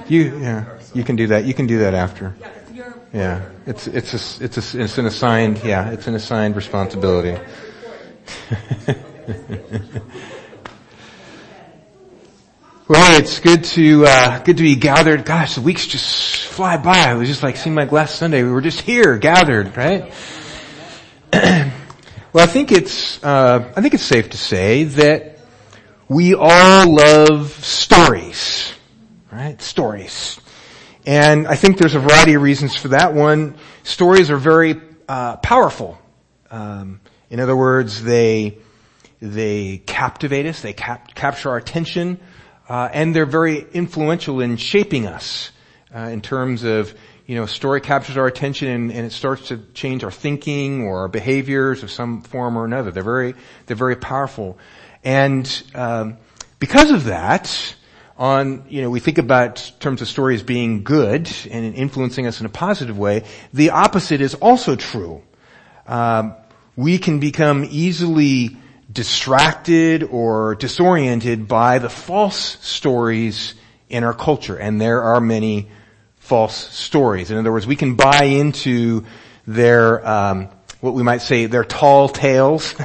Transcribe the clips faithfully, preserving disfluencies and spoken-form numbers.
You, yeah, you can do that. You can do that after. Yeah, it's it's a, it's a, it's an assigned yeah it's an assigned responsibility. Well, it's good to uh good to be gathered. Gosh, the weeks just fly by. It was just like seemed like last Sunday we were just here gathered, right? Well, I think it's uh I think it's safe to say that we all love stories, right? Stories. And I think there's a variety of reasons for that. One, stories are very uh powerful. Um in other words, they they captivate us, they cap- capture our attention, uh and they're very influential in shaping us uh in terms of, you know, a story captures our attention and, and it starts to change our thinking or our behaviors of some form or another. They're very they're very powerful. And um because of that, on, you know, we think about terms of stories being good and influencing us in a positive way. The opposite is also true. Um, we can become easily distracted or disoriented by the false stories in our culture, and there are many false stories. In other words, we can buy into their, um, what we might say, their tall tales,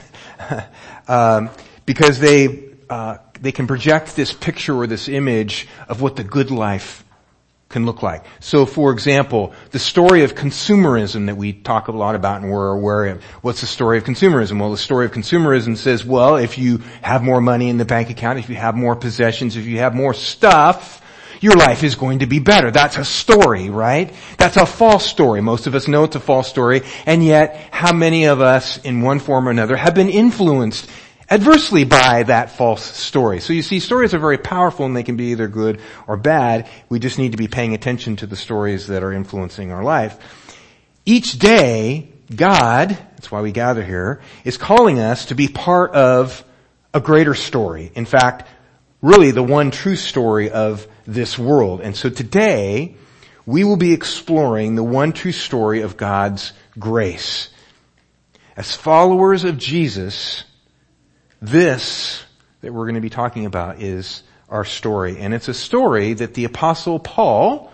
um, because they, uh, they can project this picture or this image of what the good life can look like. So, for example, the story of consumerism that we talk a lot about and we're aware of. What's the story of consumerism? Well, the story of consumerism says, well, if you have more money in the bank account, if you have more possessions, if you have more stuff, your life is going to be better. That's a story, right? That's a false story. Most of us know it's a false story, and yet how many of us in one form or another have been influenced adversely by that false story? So you see, stories are very powerful and they can be either good or bad. We just need to be paying attention to the stories that are influencing our life. Each day, God, that's why we gather here, is calling us to be part of a greater story. In fact, really the one true story of this world. And so today, we will be exploring the one true story of God's grace. As followers of Jesus, this that we're going to be talking about is our story. And it's a story that the Apostle Paul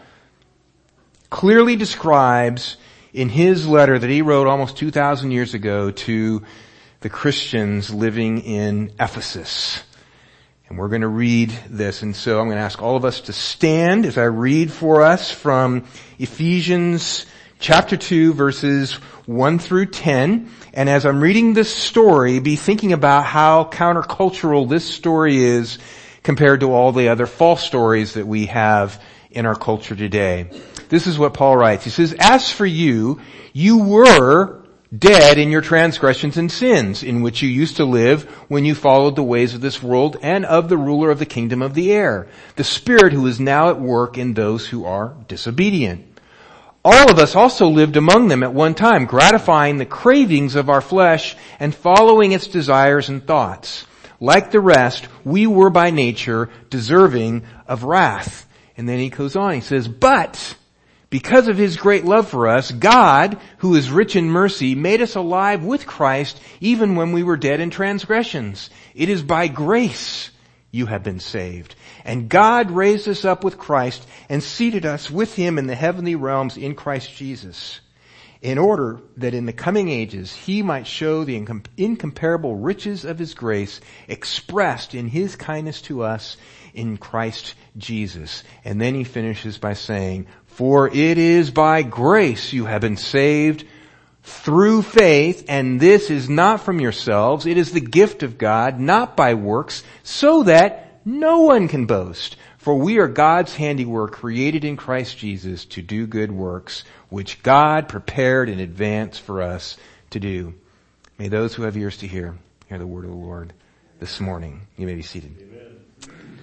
clearly describes in his letter that he wrote almost two thousand years ago to the Christians living in Ephesus. And we're going to read this. And so I'm going to ask all of us to stand as I read for us from Ephesians chapter two, verses one through ten. And as I'm reading this story, be thinking about how countercultural this story is compared to all the other false stories that we have in our culture today. This is what Paul writes. He says, "As for you, you were dead in your transgressions and sins, in which you used to live when you followed the ways of this world and of the ruler of the kingdom of the air, the spirit who is now at work in those who are disobedient. All of us also lived among them at one time, gratifying the cravings of our flesh and following its desires and thoughts. Like the rest, we were by nature deserving of wrath." And then he goes on, he says, "But because of his great love for us, God, who is rich in mercy, made us alive with Christ even when we were dead in transgressions. It is by grace you have been saved. And God raised us up with Christ and seated us with him in the heavenly realms in Christ Jesus, in order that in the coming ages he might show the incom- incomparable riches of his grace expressed in his kindness to us in Christ Jesus." And then he finishes by saying, "For it is by grace you have been saved through faith, and this is not from yourselves. It is the gift of God, not by works, so that no one can boast. For we are God's handiwork, created in Christ Jesus to do good works, which God prepared in advance for us to do." May those who have ears to hear, hear the word of the Lord this morning. You may be seated. Amen.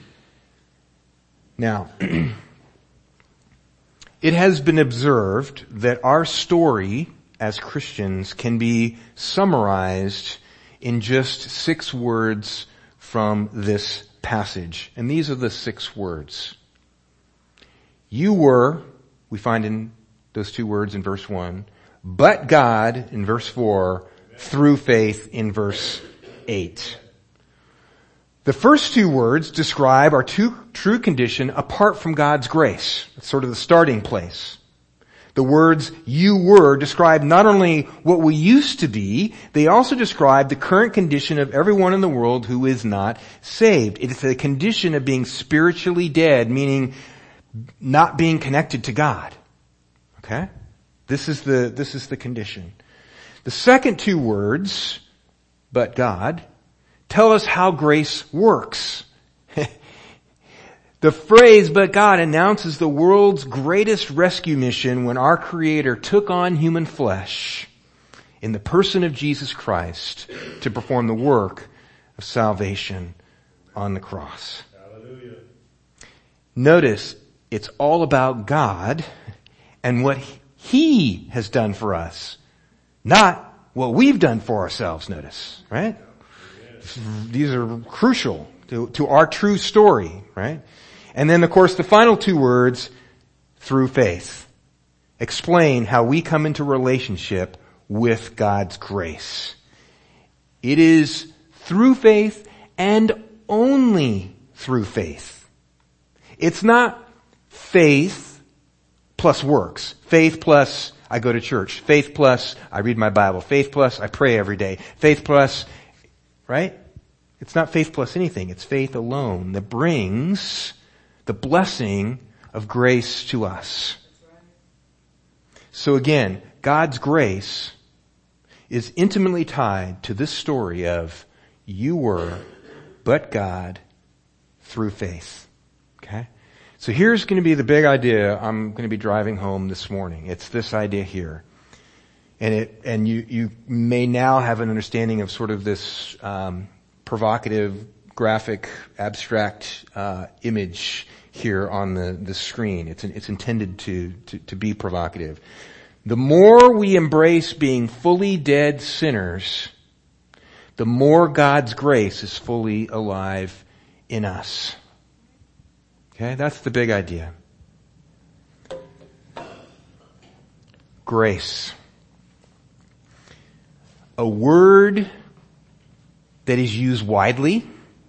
Now, it has been observed that our story as Christians can be summarized in just six words from this passage. And these are the six words. You were, we find in those two words in verse one, but God in verse four, through faith in verse eight. The first two words describe our true, true condition apart from God's grace. It's sort of the starting place. The words "you were" describe not only what we used to be, they also describe the current condition of everyone in the world who is not saved. It is a condition of being spiritually dead, meaning not being connected to God. Okay? This is the, this is the condition. The second two words, "but God," tell us how grace works. The phrase "but God" announces the world's greatest rescue mission when our Creator took on human flesh in the person of Jesus Christ to perform the work of salvation on the cross. Hallelujah. Notice, it's all about God and what He has done for us, not what we've done for ourselves, notice, right? These are crucial to, to our true story, right? And then, of course, the final two words, "through faith," explain how we come into relationship with God's grace. It is through faith and only through faith. It's not faith plus works. Faith plus I go to church. Faith plus I read my Bible. Faith plus I pray every day. Faith plus, right? It's not faith plus anything. It's faith alone that brings the blessing of grace to us. So again, God's grace is intimately tied to this story of "you were, but God," through faith. Okay? So here's going to be the big idea I'm going to be driving home this morning. It's this idea here. And it, and you, you may now have an understanding of sort of this, um, provocative, graphic, abstract, uh, image here on the, the screen. It's, it's intended to, to, to be provocative. The more we embrace being fully dead sinners, the more God's grace is fully alive in us. Okay, that's the big idea. Grace. A word that is used widely.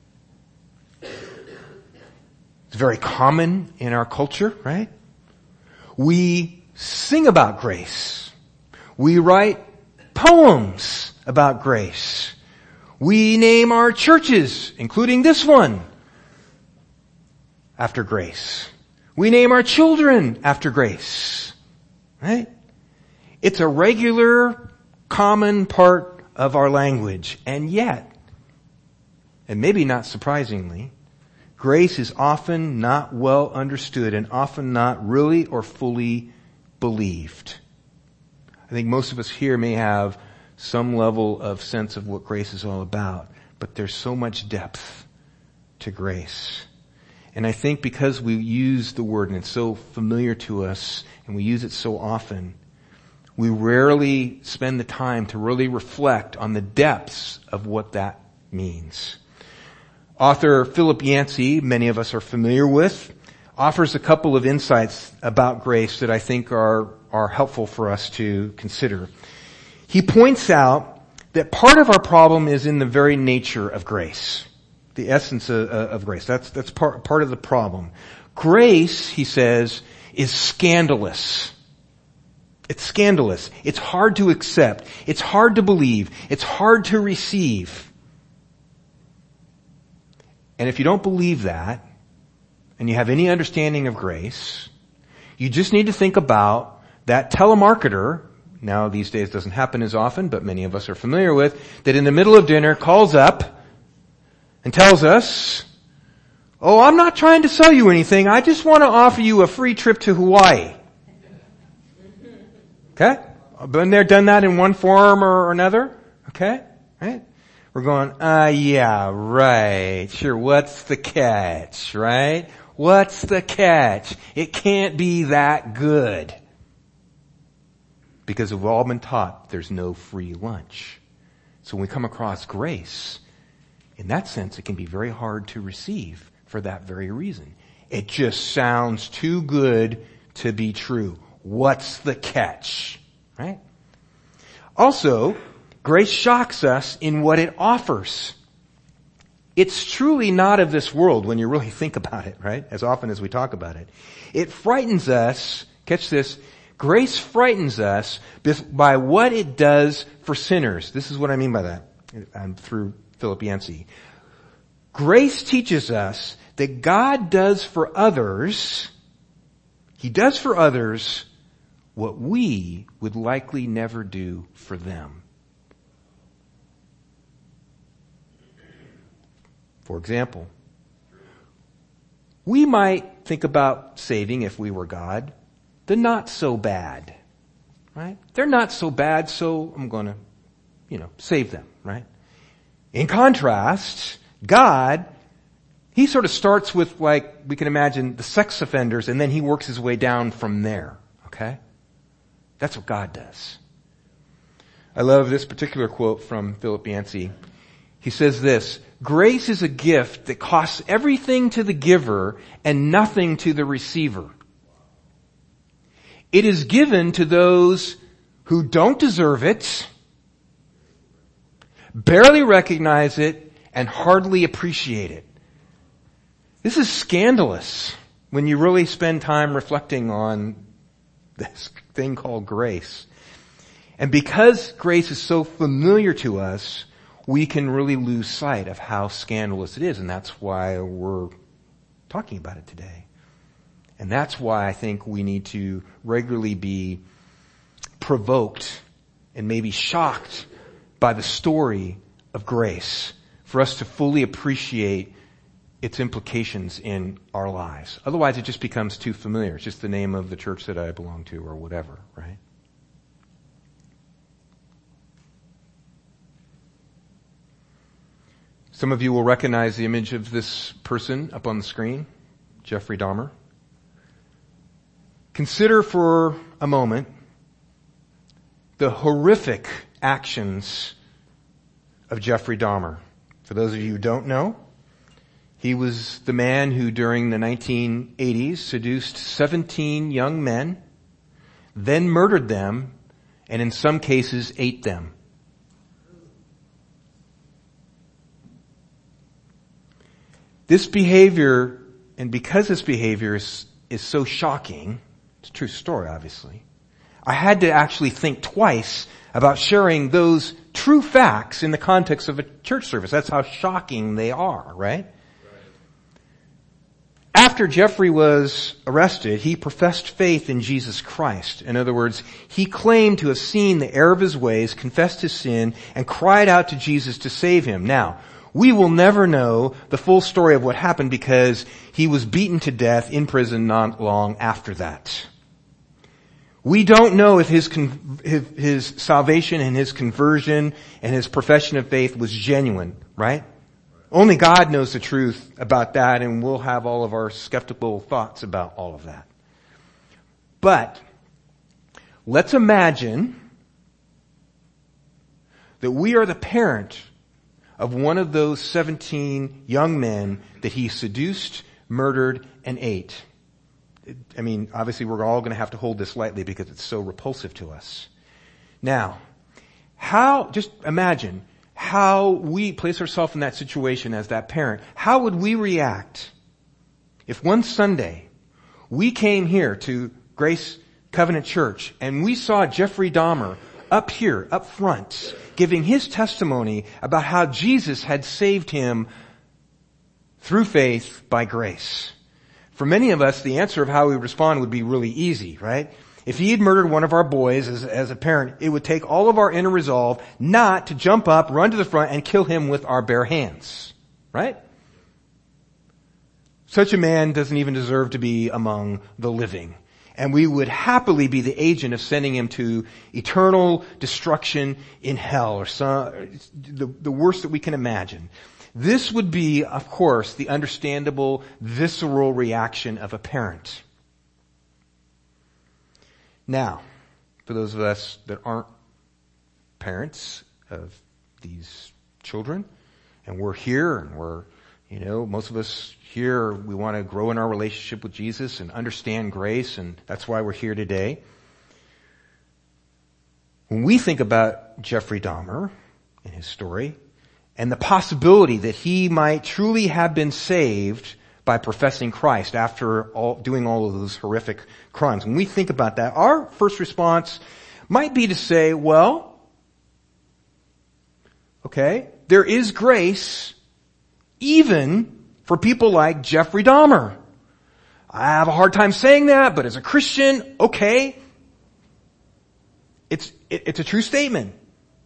It's very common in our culture, right? We sing about grace. We write poems about grace. We name our churches, including this one, after grace. We name our children after grace, right? It's a regular, common part of our language. And yet, and maybe not surprisingly, grace is often not well understood and often not really or fully believed. I think most of us here may have some level of sense of what grace is all about, but there's so much depth to grace. And I think because we use the word and it's so familiar to us and we use it so often, we rarely spend the time to really reflect on the depths of what that means. Author Philip Yancey, many of us are familiar with, offers a couple of insights about grace that I think are, are helpful for us to consider. He points out that part of our problem is in the very nature of grace. The essence of, of grace. That's, that's part, part of the problem. Grace, he says, is scandalous. It's scandalous. It's hard to accept. It's hard to believe. It's hard to receive. And if you don't believe that, and you have any understanding of grace, you just need to think about that telemarketer, now these days doesn't happen as often, but many of us are familiar with, that in the middle of dinner calls up and tells us, "Oh, I'm not trying to sell you anything. I just want to offer you a free trip to Hawaii." Okay? Been there, done that in one form or another? Okay? Right? We're going, uh, yeah, right. Sure, what's the catch, right? What's the catch? It can't be that good. Because we've all been taught there's no free lunch. So when we come across grace, in that sense, it can be very hard to receive for that very reason. It just sounds too good to be true. What's the catch? Right? Also, grace shocks us in what it offers. It's truly not of this world when you really think about it, right? As often as we talk about it. It frightens us, catch this, grace frightens us by what it does for sinners. This is what I mean by that. I'm through Philip Yancey. Grace teaches us that God does for others, He does for others what we would likely never do for them. For example, we might think about saving, if we were God, the not so bad, right? They're not so bad, so I'm going to, you know, save them, right? In contrast, God, He sort of starts with, like, we can imagine the sex offenders, and then He works His way down from there, okay? That's what God does. I love this particular quote from Philip Yancey. He says this, grace is a gift that costs everything to the giver and nothing to the receiver. It is given to those who don't deserve it, barely recognize it, and hardly appreciate it. This is scandalous when you really spend time reflecting on this thing called grace. And because grace is so familiar to us, we can really lose sight of how scandalous it is, and that's why we're talking about it today. And that's why I think we need to regularly be provoked and maybe shocked by the story of grace for us to fully appreciate its implications in our lives. Otherwise, it just becomes too familiar. It's just the name of the church that I belong to or whatever, right? Some of you will recognize the image of this person up on the screen, Jeffrey Dahmer. Consider for a moment the horrific actions of Jeffrey Dahmer. For those of you who don't know, he was the man who during the nineteen eighties seduced seventeen young men, then murdered them, and in some cases ate them. This behavior, and because this behavior is, is so shocking, it's a true story obviously, I had to actually think twice about sharing those true facts in the context of a church service. That's how shocking they are, right? After Jeffrey was arrested, he professed faith in Jesus Christ. In other words, he claimed to have seen the error of his ways, confessed his sin, and cried out to Jesus to save him. Now, we will never know the full story of what happened because he was beaten to death in prison not long after that. We don't know if his, his, his salvation and his conversion and his profession of faith was genuine, right? Only God knows the truth about that, and we'll have all of our skeptical thoughts about all of that. But let's imagine that we are the parent of one of those seventeen young men that he seduced, murdered, and ate. I mean, obviously we're all going to have to hold this lightly because it's so repulsive to us. Now, how, just imagine how we place ourselves in that situation as that parent. How would we react if one Sunday we came here to Grace Covenant Church and we saw Jeffrey Dahmer up here, up front, giving his testimony about how Jesus had saved him through faith by grace? For many of us, the answer of how we respond would be really easy, right? If he had murdered one of our boys as, as a parent, it would take all of our inner resolve not to jump up, run to the front, and kill him with our bare hands, right? Such a man doesn't even deserve to be among the living. And we would happily be the agent of sending him to eternal destruction in hell, or some, the, the worst that we can imagine. This would be, of course, the understandable, visceral reaction of a parent. Now, for those of us that aren't parents of these children, and we're here, and we're, you know, most of us here, we want to grow in our relationship with Jesus and understand grace, and that's why we're here today. When we think about Jeffrey Dahmer and his story, and the possibility that he might truly have been saved by professing Christ after all, doing all of those horrific crimes. When we think about that, our first response might be to say, well, okay, there is grace even for people like Jeffrey Dahmer. I have a hard time saying that, but as a Christian, okay. It's, it, it's a true statement.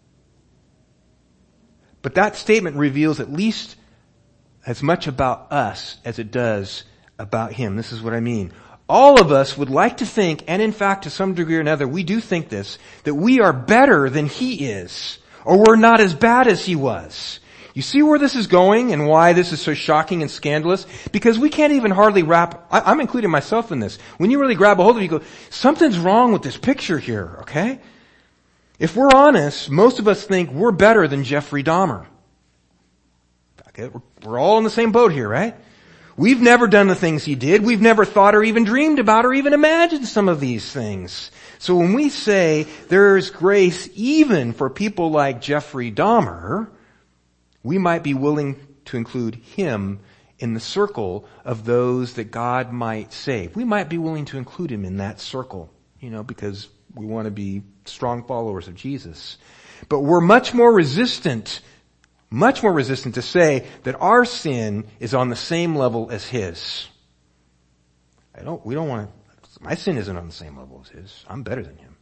But that statement reveals at least as much about us as it does about him. This is what I mean. All of us would like to think, and in fact to some degree or another, we do think this, that we are better than he is, or we're not as bad as he was. You see where this is going and why this is so shocking and scandalous? Because we can't even hardly wrap, I, I'm including myself in this. When you really grab a hold of it, you go, something's wrong with this picture here, okay? If we're honest, most of us think we're better than Jeffrey Dahmer. Okay, we're, we're all in the same boat here, right? We've never done the things he did. We've never thought or even dreamed about or even imagined some of these things. So when we say there's grace even for people like Jeffrey Dahmer, we might be willing to include him in the circle of those that God might save. We might be willing to include him in that circle, you know, because we want to be strong followers of Jesus. But we're much more resistant, much more resistant to say that our sin is on the same level as his. I don't, we don't want to, my sin isn't on the same level as his. I'm better than him.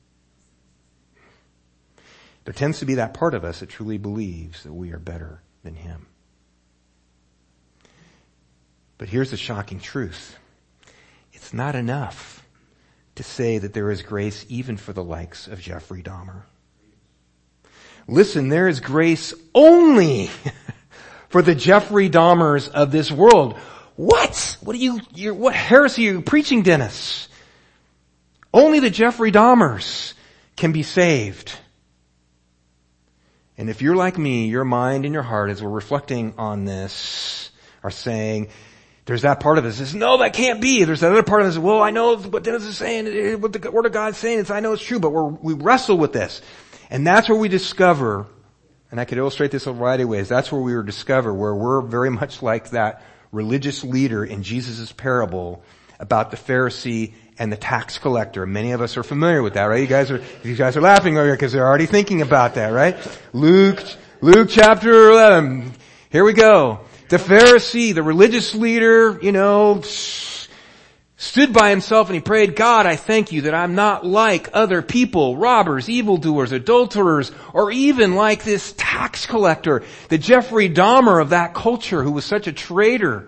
There tends to be that part of us that truly believes that we are better than him. But here's the shocking truth. It's not enough to say that there is grace even for the likes of Jeffrey Dahmer. Listen, there is grace only for the Jeffrey Dahmers of this world. What? What are you, you're, what heresy are you preaching, Dennis? Only the Jeffrey Dahmers can be saved. And if you're like me, your mind and your heart, as we're reflecting on this, are saying, there's that part of us that says, no, that can't be. There's that other part of us, well, I know what Dennis is saying, what the Word of God's saying, it's, I know it's true, but we're, we wrestle with this. And that's where we discover, and I could illustrate this a variety of ways, that's where we discover where we're very much like that religious leader in Jesus' parable about the Pharisee and the tax collector. Many of us are familiar with that, right? You guys are, you guys are laughing over here because they're already thinking about that, right? Luke, Luke chapter eleven. Here we go. The Pharisee, the religious leader, you know, stood by himself and he prayed, God, I thank you that I'm not like other people, robbers, evildoers, adulterers, or even like this tax collector, the Jeffrey Dahmer of that culture who was such a traitor.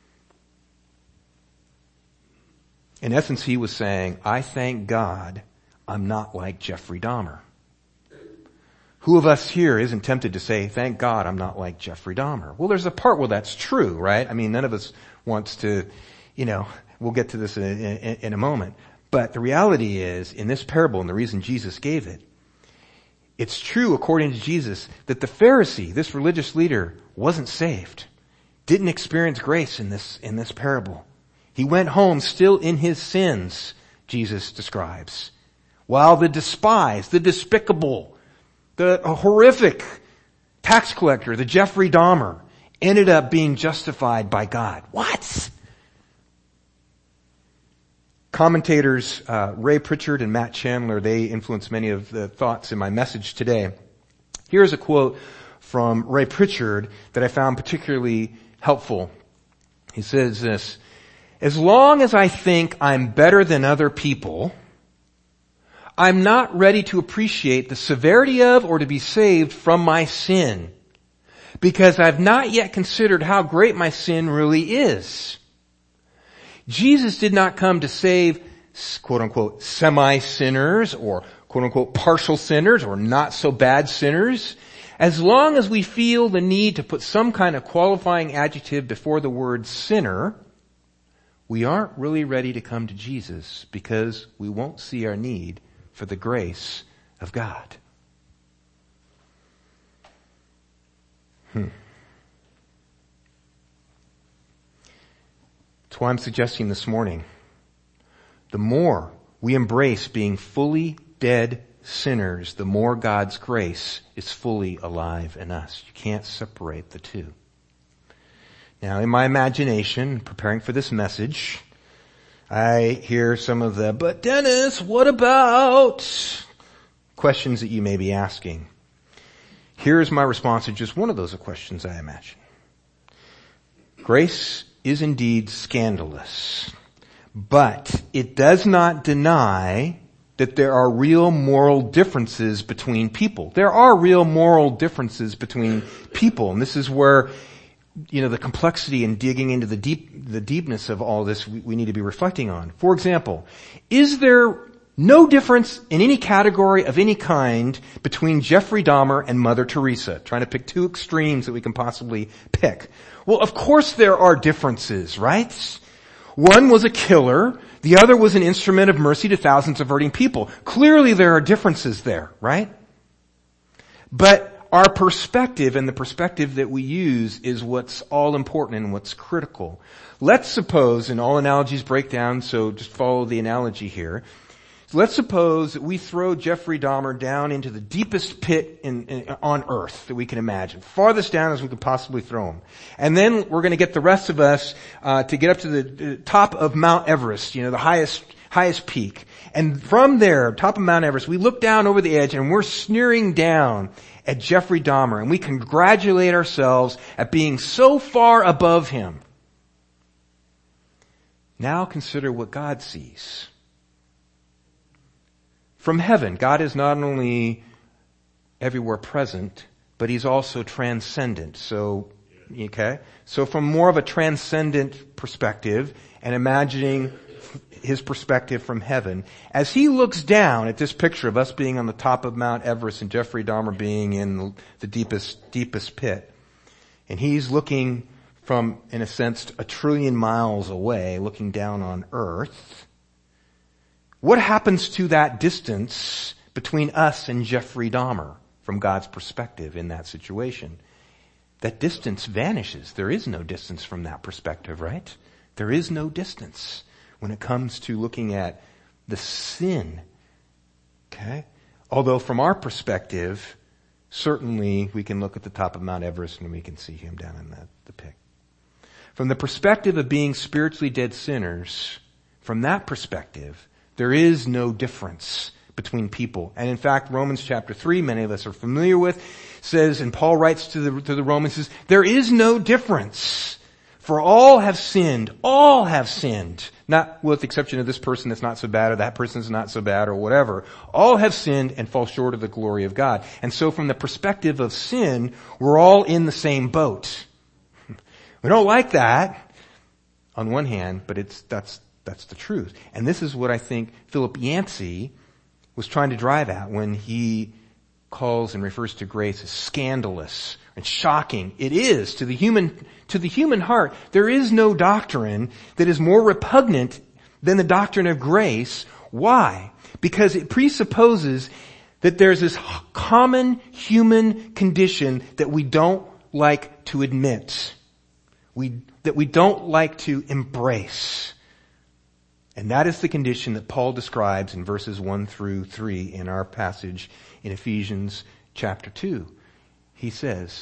In essence, he was saying, I thank God I'm not like Jeffrey Dahmer. Who of us here isn't tempted to say, thank God I'm not like Jeffrey Dahmer? Well, there's a part where that's true, right? I mean, none of us wants to, you know, we'll get to this in, in, in a moment. But the reality is, in this parable, and the reason Jesus gave it, it's true, according to Jesus, that the Pharisee, this religious leader, wasn't saved, didn't experience grace in this, in this parable. He went home still in his sins, Jesus describes. While the despised, the despicable, the horrific tax collector, the Jeffrey Dahmer, ended up being justified by God. What? Commentators uh, Ray Pritchard and Matt Chandler, they influence many of the thoughts in my message today. Here's a quote from Ray Pritchard that I found particularly helpful. He says this, as long as I think I'm better than other people, I'm not ready to appreciate the severity of or to be saved from my sin, because I've not yet considered how great my sin really is. Jesus did not come to save, quote unquote, semi-sinners or quote unquote partial sinners or not so bad sinners. As long as we feel the need to put some kind of qualifying adjective before the word sinner, we aren't really ready to come to Jesus because we won't see our need for the grace of God. Hmm. That's why I'm suggesting this morning, the more we embrace being fully dead sinners, the more God's grace is fully alive in us. You can't separate the two. Now, in my imagination, preparing for this message, I hear some of the, but Dennis, what about questions that you may be asking. Here's my response to just one of those questions, I imagine. Grace is indeed scandalous, but it does not deny that there are real moral differences between people. There are real moral differences between people, and this is where, you know, the complexity and digging into the deep, the deepness of all this we, we need to be reflecting on. For example, is there no difference in any category of any kind between Jeffrey Dahmer and Mother Teresa? Trying to pick two extremes that we can possibly pick. Well, of course there are differences, right? One was a killer. The other was an instrument of mercy to thousands of hurting people. Clearly there are differences there, right? But our perspective and the perspective that we use is what's all important and what's critical. Let's suppose, and all analogies break down, so just follow the analogy here. So let's suppose that we throw Jeffrey Dahmer down into the deepest pit in, in, on earth that we can imagine, farthest down as we could possibly throw him. And then we're going to get the rest of us uh, to get up to the, the top of Mount Everest, you know, the highest highest peak. And from there, top of Mount Everest, we look down over the edge and we're sneering down at Jeffrey Dahmer, and we congratulate ourselves at being so far above him. Now consider what God sees. From heaven, God is not only everywhere present, but He's also transcendent. So, okay? So from more of a transcendent perspective, and imagining His perspective from heaven, as He looks down at this picture of us being on the top of Mount Everest and Jeffrey Dahmer being in the deepest, deepest pit, and He's looking from, in a sense, a trillion miles away, looking down on earth, what happens to that distance between us and Jeffrey Dahmer from God's perspective in that situation? That distance vanishes. There is no distance from that perspective, right? There is no distance when it comes to looking at the sin. Okay? Although from our perspective, certainly we can look at the top of Mount Everest and we can see Him down in the, the pit. From the perspective of being spiritually dead sinners, from that perspective, there is no difference between people. And in fact, Romans chapter three, many of us are familiar with, says, and Paul writes to the, to the Romans, says, there is no difference. For all have sinned. All have sinned. Not with the exception of this person that's not so bad, or that person's not so bad, or whatever. All have sinned and fall short of the glory of God. And so from the perspective of sin, we're all in the same boat. We don't like that, on one hand, but it's, that's, That's the truth. And this is what I think Philip Yancey was trying to drive at when he calls and refers to grace as scandalous and shocking. It is to the human, to the human heart. There is no doctrine that is more repugnant than the doctrine of grace. Why? Because it presupposes that there's this common human condition that we don't like to admit. We, that we don't like to embrace. And that is the condition that Paul describes in verses one through three in our passage in Ephesians chapter two. He says,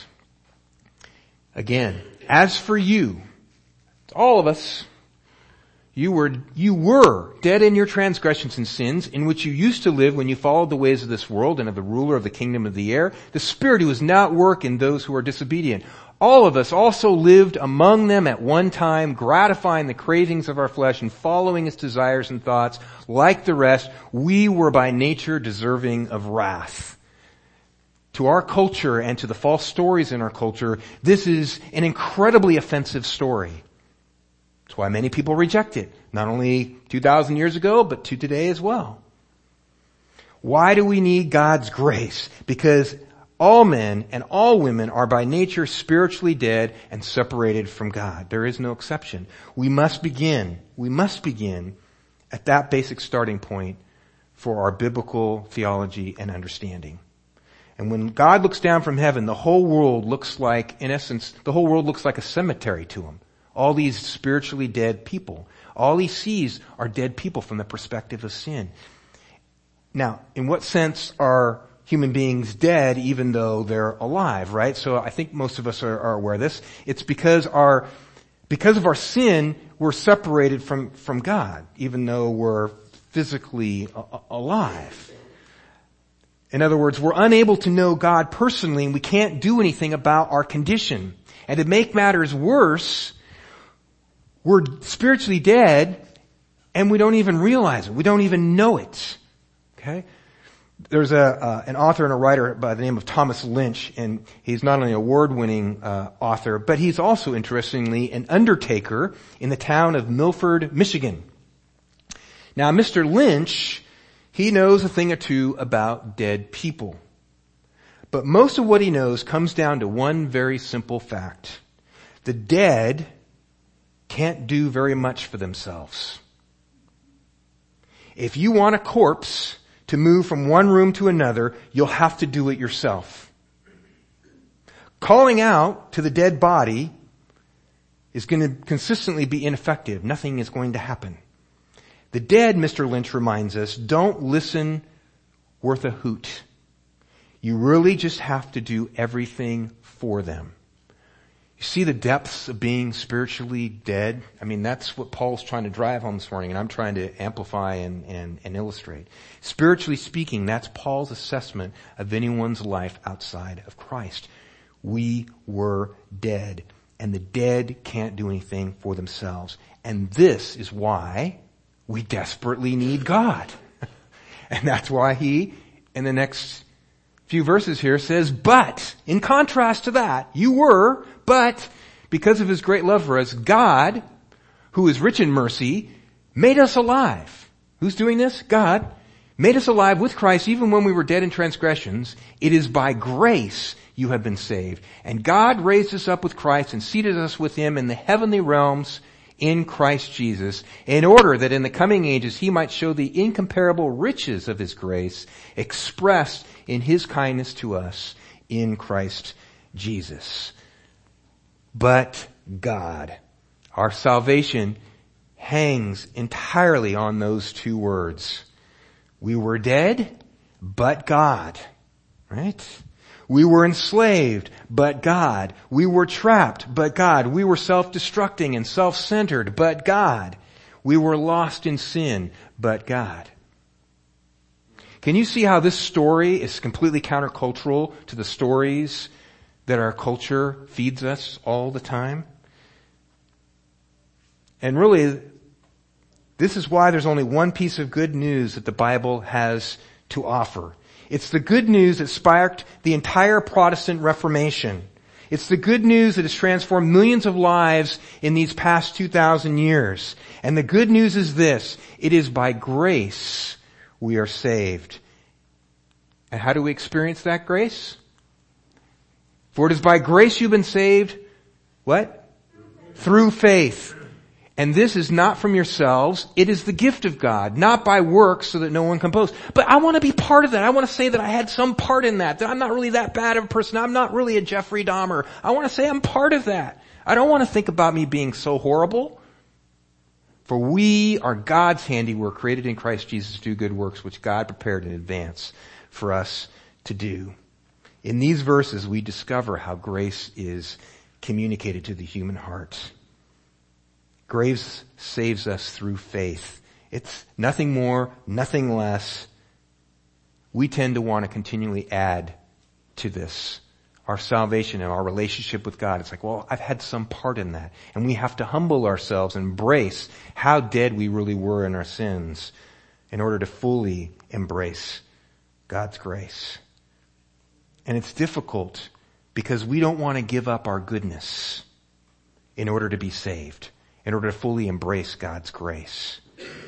again, as for you, all of us, you were, you were dead in your transgressions and sins in which you used to live when you followed the ways of this world and of the ruler of the kingdom of the air, the spirit who is now at work in those who are disobedient. All of us also lived among them at one time, gratifying the cravings of our flesh and following its desires and thoughts. Like the rest, we were by nature deserving of wrath. To our culture and to the false stories in our culture, this is an incredibly offensive story. That's why many people reject it, not only two thousand years ago, but to today as well. Why do we need God's grace? Because all men and all women are by nature spiritually dead and separated from God. There is no exception. We must begin, we must begin at that basic starting point for our biblical theology and understanding. And when God looks down from heaven, the whole world looks like, in essence, the whole world looks like a cemetery to Him. All these spiritually dead people. All He sees are dead people from the perspective of sin. Now, in what sense are human beings dead even though they're alive, right? So I think most of us are, are aware of this. It's because our, because of our sin, we're separated from, from God, even though we're physically a- alive. In other words, we're unable to know God personally, and we can't do anything about our condition. And to make matters worse, we're spiritually dead, and we don't even realize it. We don't even know it. Okay? There's a uh, an author and a writer by the name of Thomas Lynch, and he's not only an award-winning uh, author, but he's also, interestingly, an undertaker in the town of Milford, Michigan. Now, Mister Lynch, he knows a thing or two about dead people. But most of what he knows comes down to one very simple fact. The dead can't do very much for themselves. If you want a corpse to move from one room to another, you'll have to do it yourself. Calling out to the dead body is going to consistently be ineffective. Nothing is going to happen. The dead, Mister Lynch reminds us, don't listen worth a hoot. You really just have to do everything for them. You see the depths of being spiritually dead? I mean, that's what Paul's trying to drive home this morning, and I'm trying to amplify and, and, and illustrate. Spiritually speaking, that's Paul's assessment of anyone's life outside of Christ. We were dead, and the dead can't do anything for themselves. And this is why we desperately need God. And that's why he, in the next few verses here, says, but, in contrast to that, you were, but, because of his great love for us, God, who is rich in mercy, made us alive. Who's doing this? God made us alive with Christ even when we were dead in transgressions. It is by grace you have been saved. And God raised us up with Christ and seated us with him in the heavenly realms in Christ Jesus, in order that in the coming ages he might show the incomparable riches of his grace expressed in his kindness to us in Christ Jesus. But God, our salvation hangs entirely on those two words. We were dead, but God, right? We were enslaved, but God. We were trapped, but God. We were self-destructing and self-centered, but God. We were lost in sin, but God. Can you see how this story is completely countercultural to the stories that our culture feeds us all the time? And really, this is why there's only one piece of good news that the Bible has to offer. It's the good news that sparked the entire Protestant Reformation. It's the good news that has transformed millions of lives in these past two thousand years. And the good news is this: it is by grace we are saved. And how do we experience that grace? For it is by grace you've been saved, what? Through faith. And this is not from yourselves. It is the gift of God, not by works so that no one can boast. But I want to be part of that. I want to say that I had some part in that, that I'm not really that bad of a person. I'm not really a Jeffrey Dahmer. I want to say I'm part of that. I don't want to think about me being so horrible. For we are God's handiwork, created in Christ Jesus to do good works, which God prepared in advance for us to do. In these verses, we discover how grace is communicated to the human heart. Grace saves us through faith. It's nothing more, nothing less. We tend to want to continually add to this. Our salvation and our relationship with God. It's like, well, I've had some part in that. And we have to humble ourselves and embrace how dead we really were in our sins in order to fully embrace God's grace. And it's difficult because we don't want to give up our goodness in order to be saved, in order to fully embrace God's grace.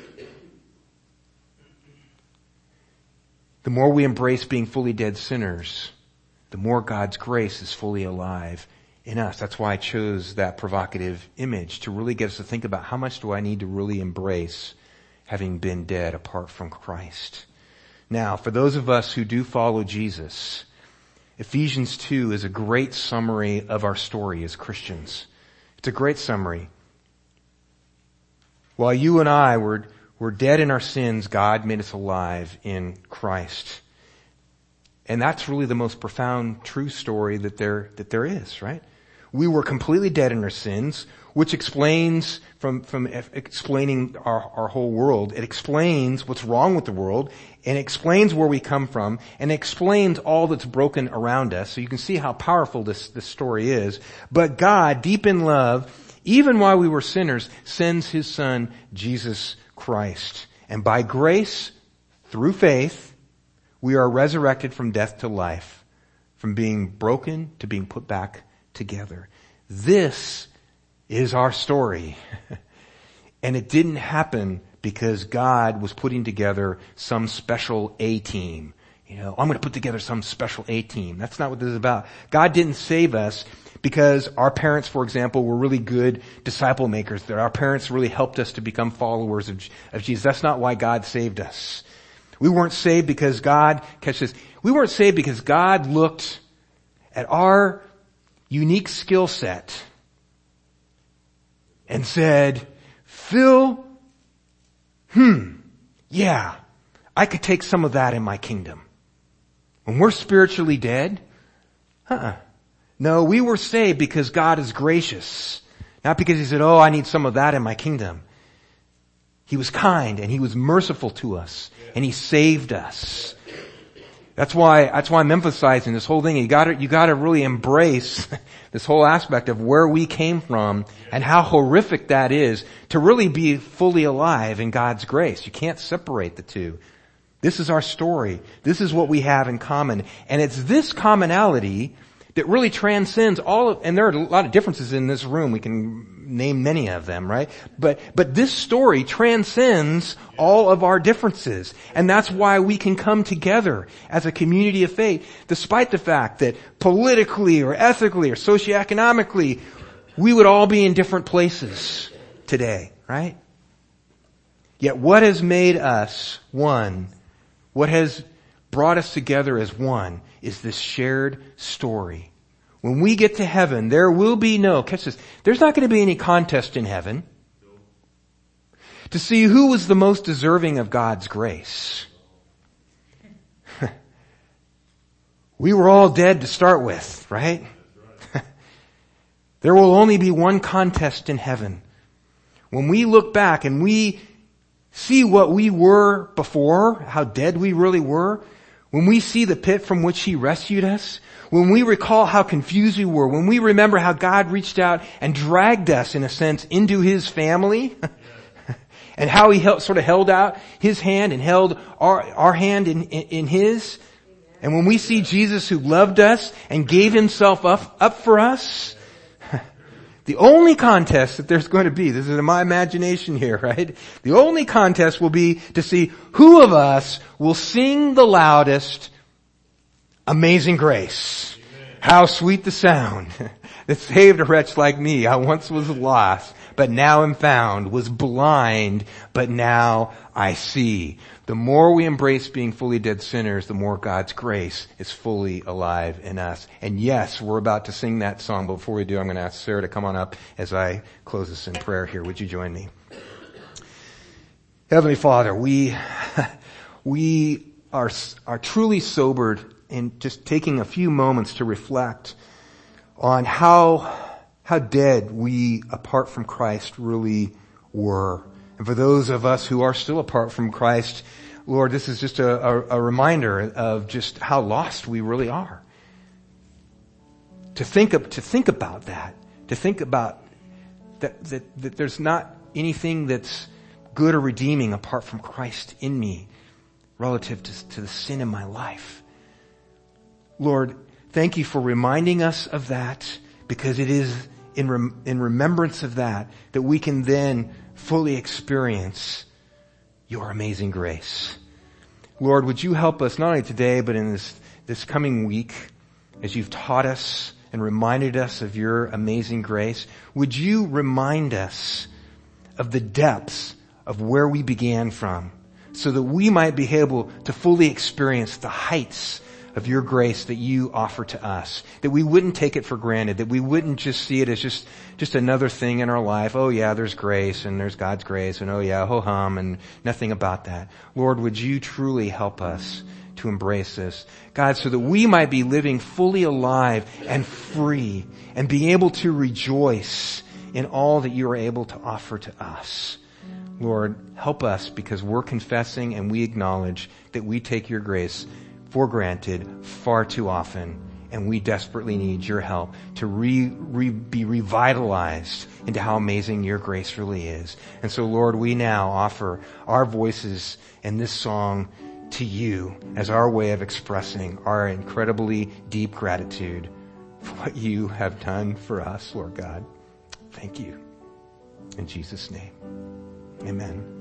The more we embrace being fully dead sinners, the more God's grace is fully alive in us. That's why I chose that provocative image, to really get us to think about how much do I need to really embrace having been dead apart from Christ. Now, for those of us who do follow Jesus, Ephesians two is a great summary of our story as Christians. It's a great summary. While you and I were, We're dead in our sins. God made us alive in Christ. And that's really the most profound true story that there, that there is, right? We were completely dead in our sins, which explains from, from explaining our, our whole world. It explains what's wrong with the world, and it explains where we come from, and it explains all that's broken around us. So you can see how powerful this, this story is. But God, deep in love, even while we were sinners, sends His Son, Jesus Christ. And by grace, through faith, we are resurrected from death to life, from being broken to being put back together. This is our story. And it didn't happen because God was putting together some special A-team. You know, I'm going to put together some special A-team. That's not what this is about. God didn't save us because our parents, for example, were really good disciple makers, that our parents really helped us to become followers of, of Jesus. That's not why God saved us. We weren't saved because God, catch this, we weren't saved because God looked at our unique skill set and said, Phil, hmm, yeah, I could take some of that in my kingdom. When we're spiritually dead, uh-uh. No, we were saved because God is gracious. Not because He said, oh, I need some of that in my kingdom. He was kind and He was merciful to us and He saved us. That's why, that's why I'm emphasizing this whole thing. You gotta, you gotta really embrace this whole aspect of where we came from and how horrific that is to really be fully alive in God's grace. You can't separate the two. This is our story. This is what we have in common. And it's this commonality that really transcends all of, and there are a lot of differences in this room. We can name many of them, right? But, but this story transcends all of our differences. And that's why we can come together as a community of faith, despite the fact that politically or ethically or socioeconomically, we would all be in different places today, right? Yet what has made us one, what has brought us together as one, is this shared story. When we get to heaven, there will be no, catch this, there's not going to be any contest in heaven to see who was the most deserving of God's grace. We were all dead to start with, right? There will only be one contest in heaven. When we look back and we see what we were before, how dead we really were, when we see the pit from which He rescued us, when we recall how confused we were, when we remember how God reached out and dragged us, in a sense, into His family, and how He held, sort of held out His hand and held our, our hand in, in, in His, and when we see Jesus who loved us and gave Himself up, up for us, the only contest that there's going to be, this is in my imagination here, right? The only contest will be to see who of us will sing the loudest, Amazing Grace. Amen. How sweet the sound that saved a wretch like me. I once was lost, but now am found, was blind, but now I see. The more we embrace being fully dead sinners, the more God's grace is fully alive in us. And yes, we're about to sing that song, but before we do, I'm going to ask Sarah to come on up as I close this in prayer here. Would you join me? Heavenly Father, we, we are, are truly sobered in just taking a few moments to reflect on how, how dead we, apart from Christ, really were. And for those of us who are still apart from Christ, Lord, this is just a, a, a reminder of just how lost we really are. To think of, to think about that, to think about that, that, that there's not anything that's good or redeeming apart from Christ in me relative to, to the sin in my life. Lord, thank you for reminding us of that, because it is in rem, in remembrance of that that we can then fully experience your amazing grace. Lord, would you help us not only today, but in this, this coming week, as you've taught us and reminded us of your amazing grace, would you remind us of the depths of where we began from, so that we might be able to fully experience the heights of your grace that you offer to us, that we wouldn't take it for granted, that we wouldn't just see it as just, just another thing in our life. Oh yeah, there's grace and there's God's grace and oh yeah, ho hum and nothing about that. Lord, would you truly help us to embrace this, God, so that we might be living fully alive and free and be able to rejoice in all that you are able to offer to us. Lord, help us because we're confessing and we acknowledge that we take your grace for granted far too often, and we desperately need your help to re, re, be revitalized into how amazing your grace really is. And so, Lord, we now offer our voices in this song to you as our way of expressing our incredibly deep gratitude for what you have done for us, Lord God. Thank you. In Jesus' name, amen.